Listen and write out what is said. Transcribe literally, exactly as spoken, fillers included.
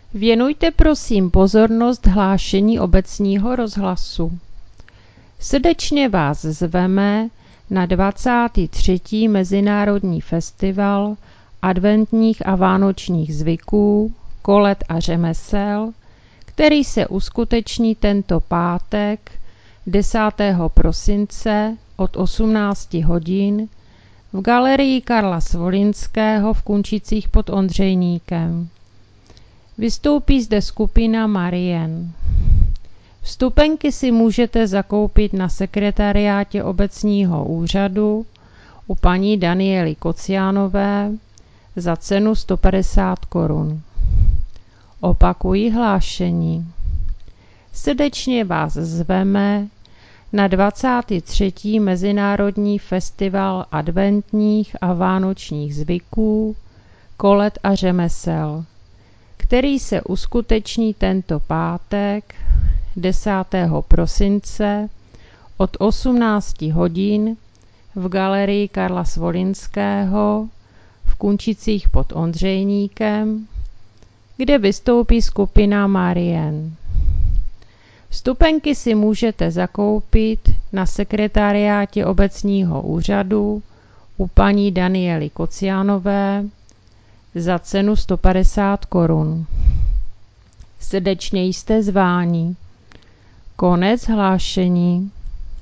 Věnujte prosím pozornost hlášení obecního rozhlasu. Srdečně vás zveme na dvacátý třetí Mezinárodní festival adventních a vánočních zvyků, kolet a řemesel, který se uskuteční tento pátek desátého prosince od osmnácti hodin v galerii Karla Svolinského v Kunčicích pod Ondřejníkem. Vystoupí zde skupina Marien. Vstupenky si můžete zakoupit na sekretariátě obecního úřadu u paní Daniely Kociánové za cenu sto padesát korun. Opakuji hlášení. Srdečně vás zveme na dvacátý třetí Mezinárodní festival adventních a vánočních zvyků, kolet a řemesel, který se uskuteční tento pátek desátého prosince od osmnácti hodin v galerii Karla Svolinského v Kunčicích pod Ondřejníkem, kde vystoupí skupina Marien. Vstupenky si můžete zakoupit na sekretariátě obecního úřadu u paní Daniely Kociánové za cenu sto padesát korun. Srdečně jste zváni. Konec hlášení.